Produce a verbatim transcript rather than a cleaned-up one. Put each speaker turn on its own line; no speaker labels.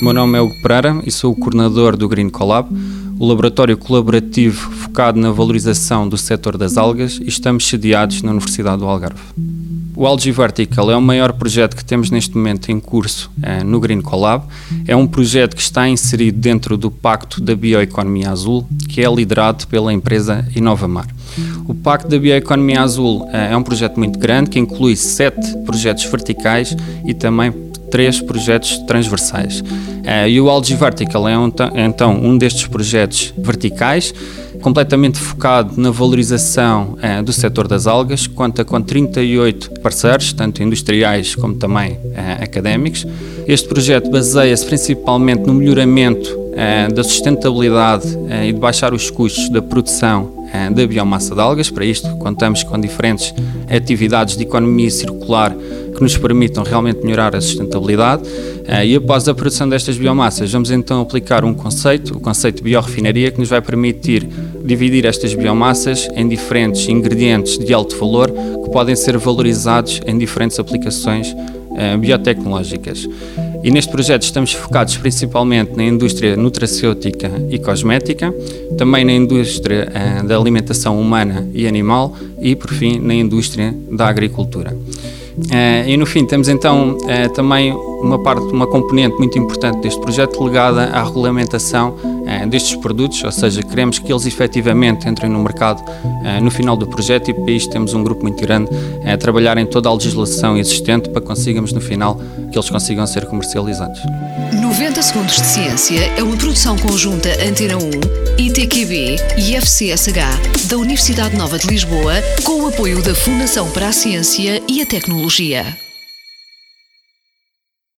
O meu nome é Hugo Pereira e sou o coordenador do Green Collab, o laboratório colaborativo focado na valorização do setor das algas, e estamos sediados na Universidade do Algarve. O Algae Vertical é o maior projeto que temos neste momento em curso eh, no Green Collab. É um projeto que está inserido dentro do Pacto da Bioeconomia Azul, que é liderado pela empresa Inovamar. O Pacto da Bioeconomia Azul eh, é um projeto muito grande, que inclui sete projetos verticais e também três projetos transversais. Uh, e o Algae Vertical é um, então um destes projetos verticais, completamente focado na valorização uh, do setor das algas. Conta com trinta e oito parceiros, tanto industriais como também uh, académicos. Este projeto baseia-se principalmente no melhoramento uh, da sustentabilidade uh, e de baixar os custos da produção uh, da biomassa de algas. Para isto, contamos com diferentes atividades de economia circular que nos permitam realmente melhorar a sustentabilidade. Uh, e após a produção destas biomassas, vamos então aplicar um conceito, o conceito de biorefinaria, que nos vai permitir dividir estas biomassas em diferentes ingredientes de alto valor que podem ser valorizados em diferentes aplicações uh, biotecnológicas. E neste projeto estamos focados principalmente na indústria nutracêutica e cosmética, também na indústria uh, da alimentação humana e animal e, por fim, na indústria da agricultura. Uh, e no fim temos então uh, também uma parte, uma componente muito importante deste projeto ligada à regulamentação uh, destes produtos, ou seja, queremos que eles efetivamente entrem no mercado uh, no final do projeto, e para isto temos um grupo muito grande uh, a trabalhar em toda a legislação existente para que consigamos no final que eles consigam ser comercializados.
noventa Segundos de Ciência é uma produção conjunta Antena um, I T Q B e F C S H da Universidade Nova de Lisboa, com o apoio da Fundação para a Ciência e a Tecnologia.